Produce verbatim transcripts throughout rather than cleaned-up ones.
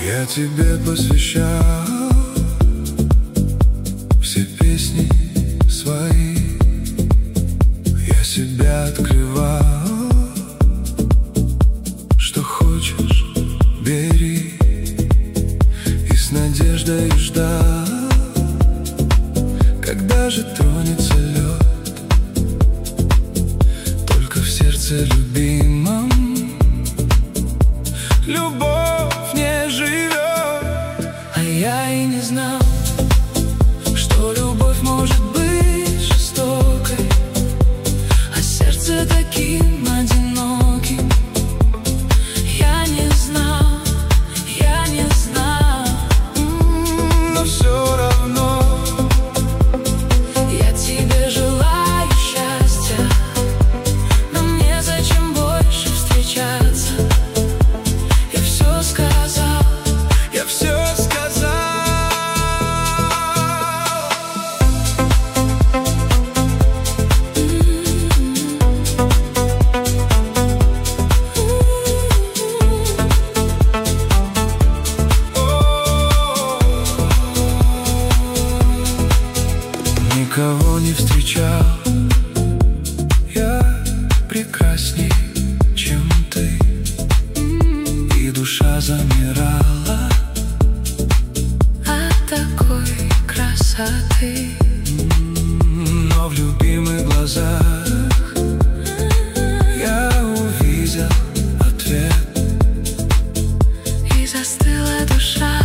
Я тебе посвящал все песни свои. Я себя открывал. Что хочешь, бери. И с надеждой ждал, когда же тронется лед. Только в сердце любимом любовь не живет. А я и не знал, что любовь может быть жестокой, а сердце таким одиноким. Я не знал, я не знал, но все равно я тебе желаю счастья. Но мне зачем больше встречаться? Я все сказал, я все сказал. Никого не встречал я прекрасней, чем ты. И душа замирала от такой красоты. Но в любимых глазах я увидел ответ. И застыла душа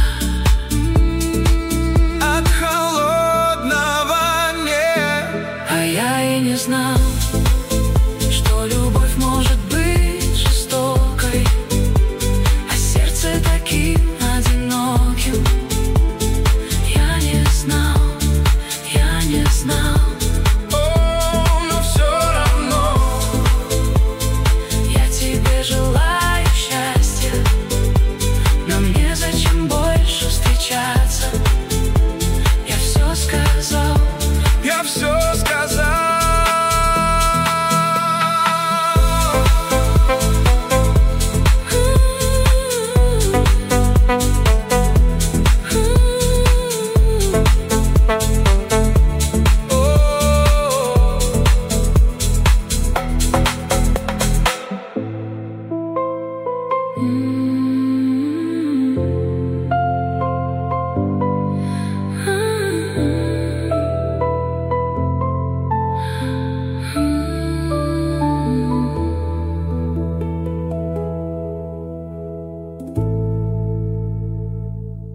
от холодного неба. А я и не знал, что любовь может быть жестокой, а сердце таким одиноким. Я не знал, я не знал, о, но все равно я тебе желаю счастья. Но мне зачем больше встречаться? Я все сказал, я все сказал. Mm.